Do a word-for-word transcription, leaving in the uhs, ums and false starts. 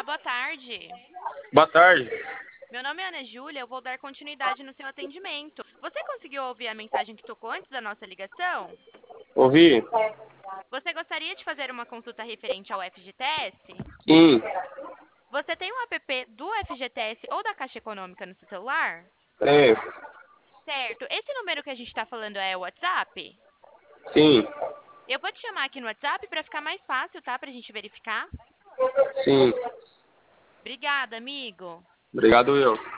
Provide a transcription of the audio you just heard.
boa tarde. Boa tarde. Meu nome é Ana Júlia, eu vou dar continuidade no seu atendimento. Você conseguiu ouvir a mensagem que tocou antes da nossa ligação? Ouvi? Você gostaria de fazer uma consulta referente ao F G T S? Sim. Você tem um app do F G T S ou da Caixa Econômica no seu celular? É. Certo. Esse número que a gente está falando é o WhatsApp? Sim. Eu vou te chamar aqui no WhatsApp para ficar mais fácil, tá? Para a gente verificar. Sim. Obrigada, amigo. Obrigado, eu.